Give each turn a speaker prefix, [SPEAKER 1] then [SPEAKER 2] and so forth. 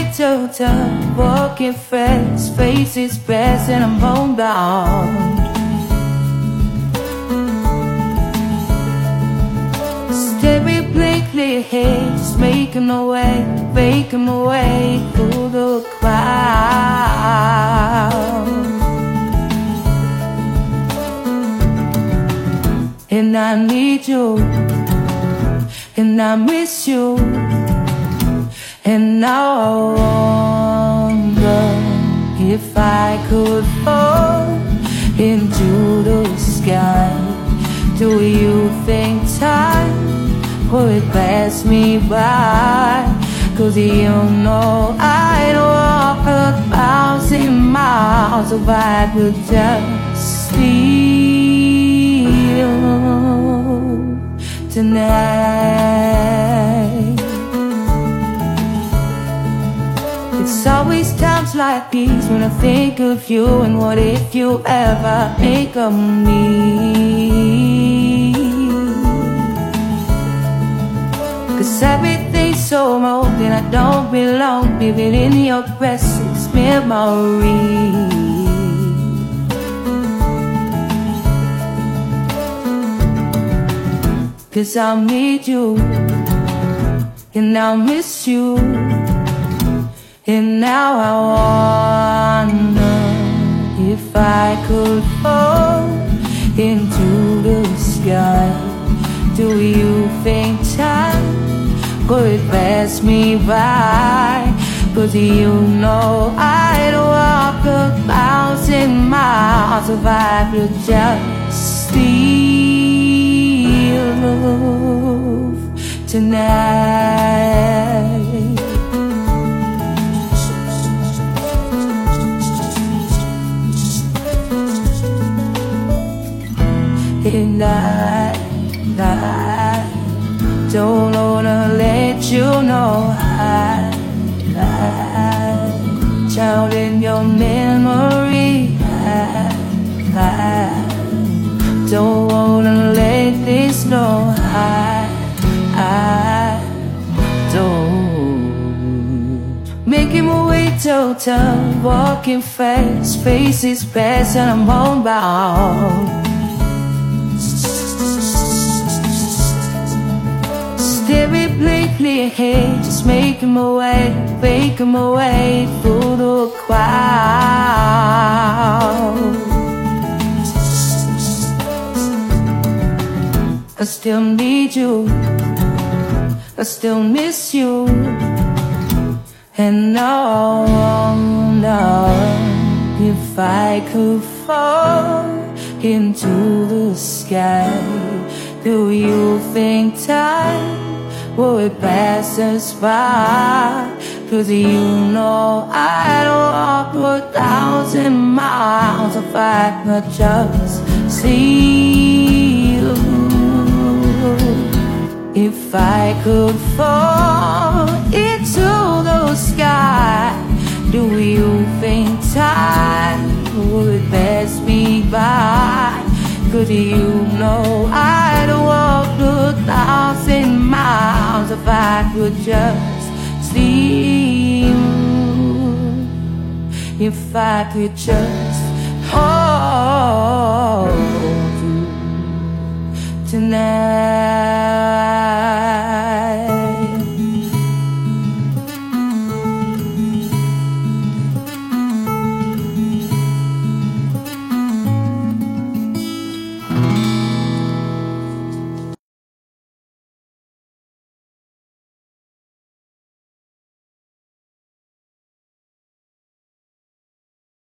[SPEAKER 1] toe, walking fast, faces fast, and I'm homebound. Staring blankly ahead, just making my way through the crowd. And I need you, and I miss you, and now I wonder if I could fall into the sky. Do you think time would pass me by? 'Cause you know I'd walk 1,000 miles if I could just see you tonight. It's always times like these when I think of you, and what if you ever think of me? Cause everything's so old and I don't belong, living in your precious memory. Cause I need you, and I miss you, and now I wonder if I could fall into the sky. Do you think time would pass me by? 'Cause you know I'd walk 1,000 miles if I could just see you tonight. And I don't wanna let you know I'm child in your memory. I don't wanna let this know I don't. Making my way toe, walking fast, faces fast, and I'm homebound. Staring blankly ahead, just making my way through the crowd. I still need you, I still miss you, and now I wonder if I could fall into the sky. Do you think time would pass us by? 'Cause you know I'd walk 1,000 miles if I could just see you. If I could fall into the sky, do you think time would pass me by? 'Cause you know I'd walk 1,000 miles if I could just see you. If I could just hold you tonight.